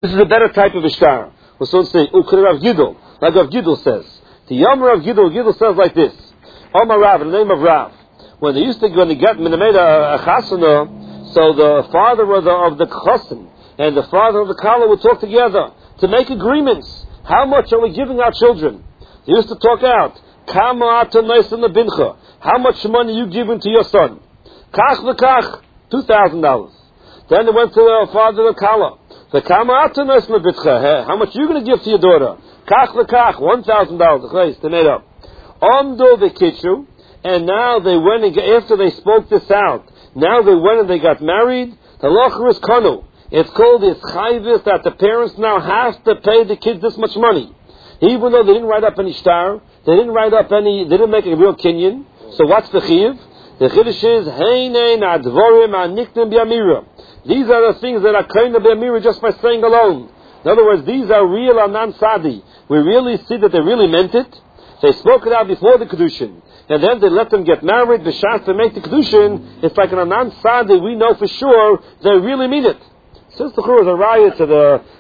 This is a better type of ishtar. We're supposed to say, Ukri Rav Gidol, like Rav Gidol says. The Yom Rav Gidol says like this. Omar Rav, in the name of Rav. When they made a chasana, so the father of the chosin and the father of the kala would talk together to make agreements. How much are we giving our children? They used to talk out. Kama atanais in the bincha. How much money are you giving to your son? Kach v'kach, $2,000. Then they went to the father of the kala. The kama atanais in the bincha. How much are you going to give to your daughter? Kach v'kach, $1,000. They made up. Omdo v'kitchu. And now they went and, after they spoke this out, now they went and they got married. The locher is kanu. It's called this chayvis that the parents now have to pay the kids this much money. Even though they didn't write up any shtar, they didn't make a real kinyan. So what's the chiv? The chiddush is, heinein advorim aniknim b'amira. These are the things that are kind of b'amira just by saying alone. In other words, these are real anan sadi. We really see that they really meant it. They spoke it out before the kedushin. And then they let them get married, the shas to make the kedushin. It's like an anan sadi, we know for sure they really mean it. Since the Chur is a raya to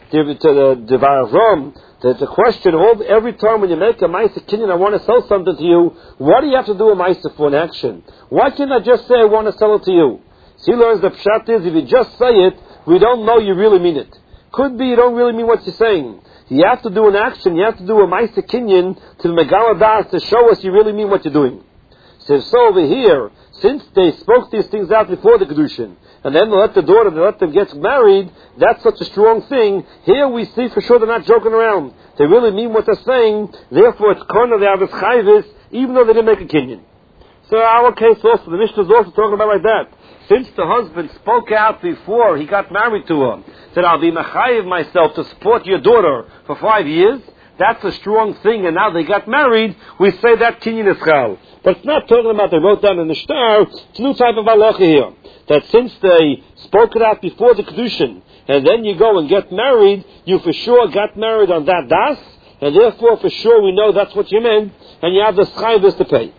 the Devar Avram, the question, every time when you make a Maisa Kinyan, I want to sell something to you, what do you have to do a Maisa for an action? Why can't I just say I want to sell it to you? So he learns the pshat is, if you just say it, we don't know you really mean it. Could be you don't really mean what you're saying. You have to do an action, you have to do a Maisa Kinyan to the Megala Das to show us you really mean what you're doing. So over here, since they spoke these things out before the Kedushin, and then they let them get married, that's such a strong thing. Here we see for sure they're not joking around. They really mean what they're saying, therefore it's korna, they have this chayvis, even though they didn't make a kinyan. So our case also, the Mishnah is also talking about like that. Since the husband spoke out before he got married to her, said, I'll be mechayiv myself to support your daughter for 5 years, that's a strong thing, and now they got married, we say that kinyan is chal. But it's not talking about they wrote down in the shtar, it's a new type of halacha here. That since they spoke it out before the kedushin, and then you go and get married, you for sure got married on that das, and therefore for sure we know that's what you meant, and you have the schayvus to pay.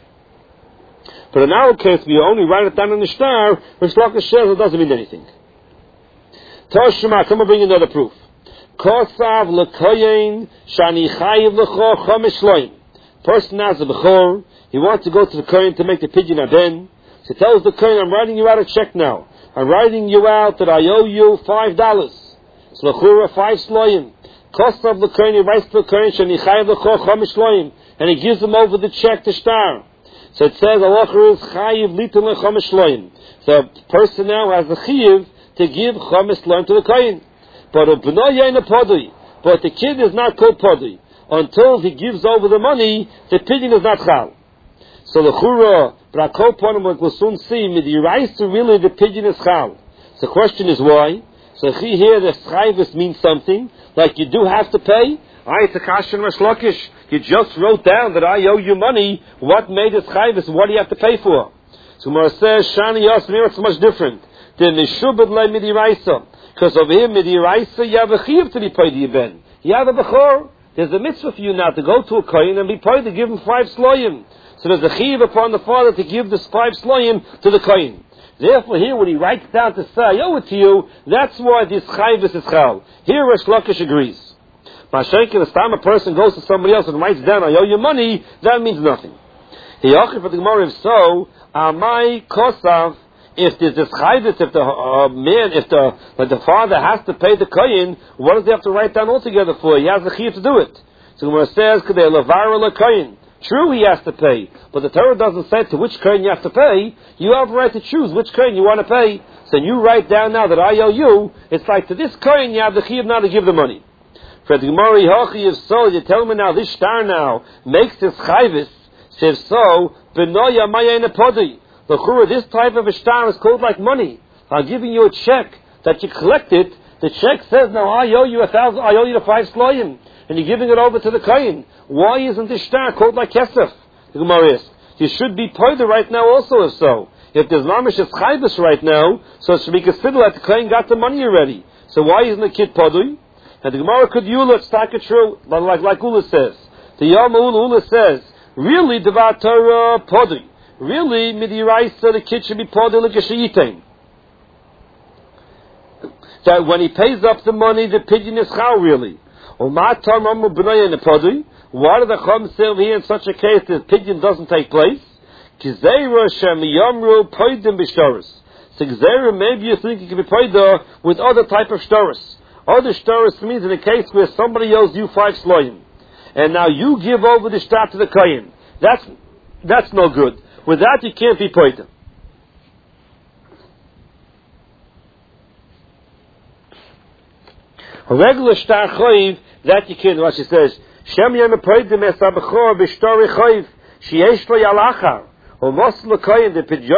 But in our case, we only write it down in the shtar, which Lakish says it doesn't mean anything. Toshima, come and bring another proof. Kosav lekoyin shani chayiv lecho chomesh loim. Person has a bechor, he wants to go to the koyin to make the pidyon aden. So he tells the kohen, I'm writing you out a check now. I'm writing you out that I owe you $5. So l'chura 5 sloyim. Cost of the kohen, he writes to the kohen, shani chayiv lecho chomesh loim, and he gives him over the check to shtar. So it says, halacha is chayiv litin lechomesh loim. The person now has the chayiv to give chomesh loim to the kohen. But the kid is not called podui. Until he gives over the money, the pidyon is not chal. So the chura, Brakoponim, we'll soon see, midiraisa really the pidyon is chal. So the question is why? So here the schayvis means something, like you do have to pay. It's a kashan Lakish. You just wrote down that I owe you money. What made it schayvis? What do you have to pay for? So Gemara says, Shani Yasmir, it's much different. The mishubad le midiraisa. Because over here, midiraisa, you have a chiv to be paid to your ben. You have a bechor. There's a mitzvah for you now to go to a kohen and be paid to give him 5 sloyim. So there's a chiv upon the father to give this 5 sloyim to the kohen. Therefore, here when he writes down to say, I owe it to you, that's why this chayvis is chal. Here Resh Lakish agrees. Mashenkin, the time a person goes to somebody else and writes down, I owe you money, that means nothing. He offered for the Gemara, if so, amai kosav, if there's this chayvis, if the father has to pay the kohen, what does he have to write down altogether for? He has the chiv to do it. So Gemara says, Kedei levar le kohen. True, he has to pay, but the Torah doesn't say to which kohen you have to pay. You have the right to choose which kohen you want to pay. So you write down now that I owe you, it's like to this kohen you have the chiv now to give the money. For the Gemara, if so, you tell me now, this shtar now makes this chayvis, says so, benoya mayayna podi. The chura, this type of a shtar is called like money. I'm giving you a check that you collected. The check says now I owe you 1,000. I owe you the 5 sloyim, and you're giving it over to the kohen. Why isn't this shtar called like kesef? The Gemara is. You should be poida right now also. If so, if there's mamish is chaybus right now, so it should be considered that the kohen got the money already. So why isn't the kid podui? And the Gemara could yula, it's not true, but like Ula says, the Yom Ula says, really devar Torah podui. Really, midiraisa, the kid should be podui like a sheyitain. that when he pays up the money, the pidyon is chal really. Why do the Chum say over here in such a case the pidyon doesn't take place? So maybe you think it can be paida with other type of shtaris. Other shtaris means in a case where somebody owes you 5 sloyim, and now you give over the shtar to the kohen. That's no good. With that you can't be paida. A regular shtar chayiv, that you can't. Rashi says, Shem yem paida mesabachor b'shtar chayiv sheyesh lo yalachar. That's no good.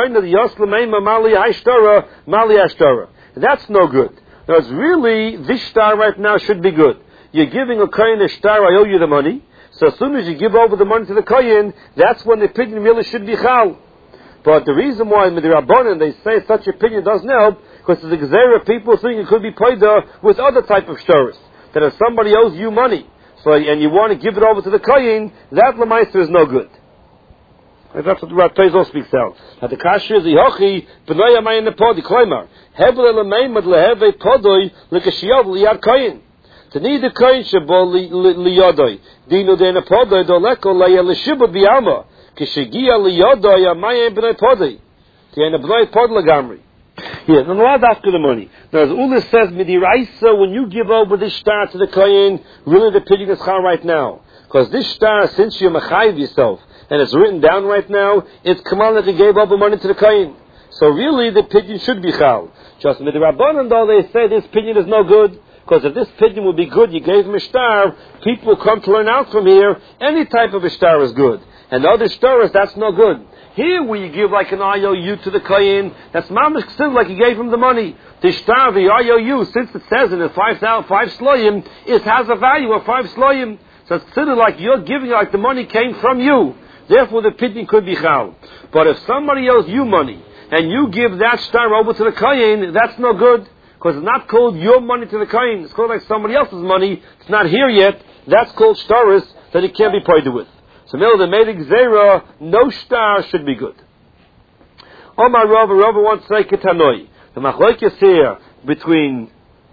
Because really, this star right now should be good. You're giving a kohen a star, I owe you the money. So as soon as you give over the money to the kohen, that's when the pidyon really should be chal. But the reason why in the Rabbanan they say such a pidyon doesn't help, because the Gezerah people think it could be paida with other type of stars. That if somebody owes you money, and you want to give it over to the kohen, that lemaister is no good. That's what Rav Teizel speaks out. Now the kasher is Yehochi b'noi amayim nepodi kloimar hebel elemeimad leheve podoi lekashiyav liyad koyin. To need the koyin shebo liyadoi dinu de nepodoi doleko leya leshibud b'yama kishegia liyadoi amayim b'noi podoi tiena b'noi pod legamri. Yeah, and why after the money? Now as Ulis says midiraisa, when you give over this star to the koyin, really the pidyon is chal right now, because this star, since you mechayiv yourself and it's written down right now, it's kamal that he gave over money to the kohen. So really, the pidyon should be chal. Just with the Rabbanan, though, they say this pidyon is no good, because if this pidyon would be good, you gave him a star, people come to learn out from here, any type of a star is good. And the other stars, that's no good. Here, where you give like an IOU to the kohen, that's mamish still like you gave him the money. The star, the IOU, since it says in the 5 sloyim, it has a value of 5 sloyim. So it's considered like you're giving, like the money came from you. Therefore, the pidyon could be chal. But if somebody owes you money, and you give that star over to the kohen, that's no good. Because it's not called your money to the kohen. It's called like somebody else's money. It's not here yet. That's called shtaris that it can't be paid with. So, the made gzera, no star should be good. Omar Rava wants to say ketanoi. The machlokes here between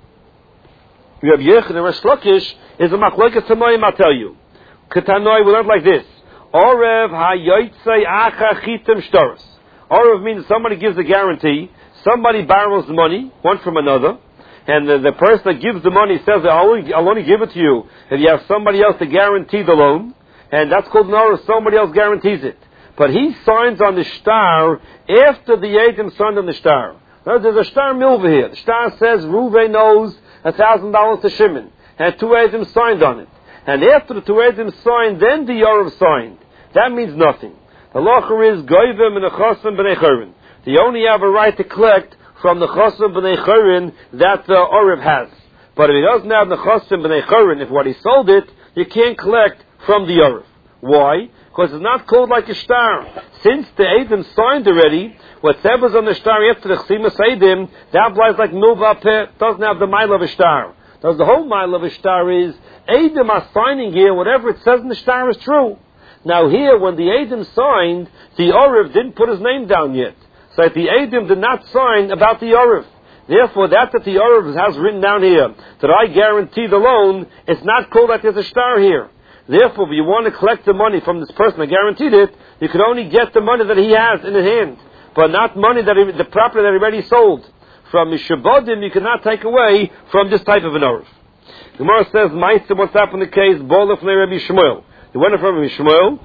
Rabbi Yechon and Resh Lakish is a machlokes tamoyim, I'll tell you. Ketanoi, we learn like this. Orev hayotzei acha chitem shtaris. Orev means somebody gives a guarantee, somebody borrows the money, one from another, and the person that gives the money says, I'll only give it to you if you have somebody else to guarantee the loan, and that's called an Orev, somebody else guarantees it. But he signs on the shtar after the Eidim signed on the shtar. Now, there's a shtar milva here. The shtar says Reuven owes $1,000 to Shimon, and 2 Eidim signed on it. And after the 2 Eidim signed, then the Yorav signed. That means nothing. The locher is goyvim and the chosim b'nei chorin. They only have a right to collect from the chosim b'nei chorin that the Orev has. But if he doesn't have the chosim b'nei chorin, if what he sold it, you can't collect from the Orev. Why? Because it's not called like a shtar. Since the Eidim signed already, whatever's on the shtar after the chsimas Eidim, that applies like milva peh, doesn't have the mile of a shtar. Because the whole mile of a shtar is, Eidim are signing here, whatever it says in the shtar is true. Now here, when the Eidim signed, the Orev didn't put his name down yet. So the Eidim did not sign about the Orev. Therefore, that the Orev has written down here, that I guarantee the loan, it's not called that there's a shtar here. Therefore, if you want to collect the money from this person that guaranteed it, you can only get the money that he has in his hand, but not money the property that he already sold. From Mishabodim, you cannot take away from this type of an Orev. The Gemara says, Meister, what's happened in the case, Bolef le Rabbi Shmuel. He went from Rabbi Shmuel,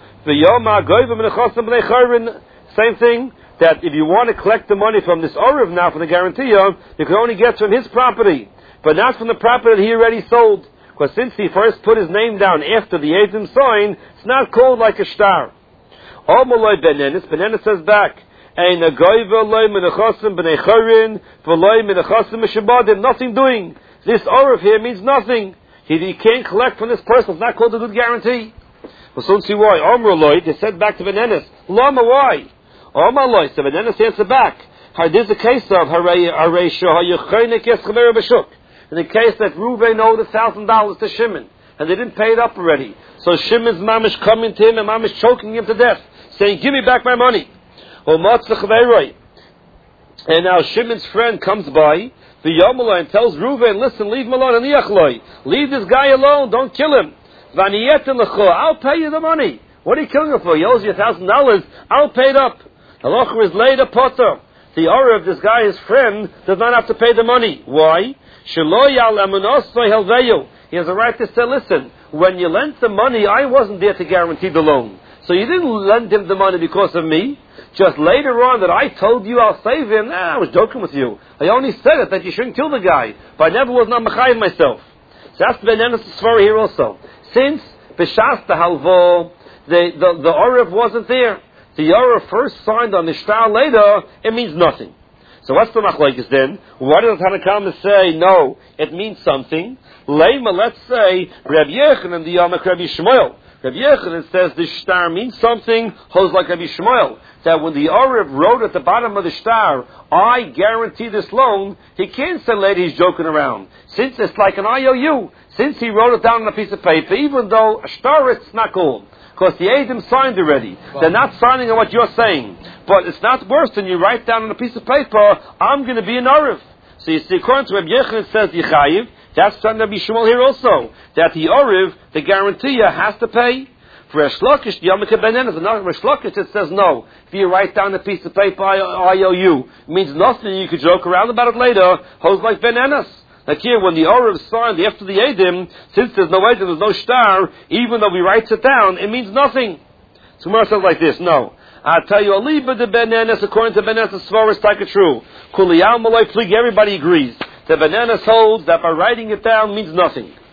same thing, that if you want to collect the money from this Orev now, from the guarantor, you can only get from his property, but not from the property that he already sold. Because since he first put his name down after the Eidim sign, it's not called like a shtar. Benenis says back, nothing doing. This Orev here means nothing. He can't collect from this person. It's not called a good guarantee. Well, so let's see why. They said back to Benenis, Lama, why? So Benenis answered back. There's a case of in the case that Reuven owed $1,000 to Shimon, and they didn't pay it up already. So Shimon's mamish coming to him, and mamish choking him to death, saying, give me back my money. And now Shimon's friend comes by, the Yomala, and tells Reuven, listen, leave him alone, leave this guy alone, don't kill him. I'll pay you the money. What are you killing him for? He owes you $1,000, I'll pay it up. Halacha is laid a potter. The Arav, this guy, his friend, does not have to pay the money. Why? He has a right to say, listen, when you lent the money, I wasn't there to guarantee the loan. So you didn't lend him the money because of me. Just later on that I told you I'll save him, I was joking with you. I only said it that you shouldn't kill the guy, but I never was not mechayiv myself. So that's Ben Enes Svara here also. Since B'shas the Halvo, the Arav wasn't there. The Arav first signed on the shtar later, it means nothing. So what's the machlokes then? Why does Tanakama say, no, it means something? Leima, let's say, Rabbi Yochanan and the Yamak Rabbi Shmuel. Rabbi Yochanan says the shtar means something, holds like Rabbi Shmuel, that when the Arav wrote at the bottom of the shtar, I guarantee this loan, he can't say later he's joking around. Since it's like an IOU, since he wrote it down on a piece of paper, even though a shtar it's not called. Because the Eidim signed already. They're not signing on what you're saying. But it's not worse than you write down on a piece of paper, I'm going to be an Arav. So you see, according to Rabbi Yochanan, it says Yechayiv. That's from Rabbi Shmuel here also. That the Arav, the guarantor, has to pay. For Resh Lakish, the Yomik Ben Enes, another Resh Lakish, it says no. If you write down a piece of paper, IOU, it means nothing. You could joke around about it later. Holds like Ben Enes. Like here, when the Arav signed after the Eidim, since there's no Eidim, there's no shtar, even though he writes it down, it means nothing. So Gemara says like this, no. I'll tell you, Aliba de Ben Enes, according to Ben Enes, the Svar is taka true. Kuliyal Malay Plig, everybody agrees. The Ben Enes holds that by writing it down means nothing.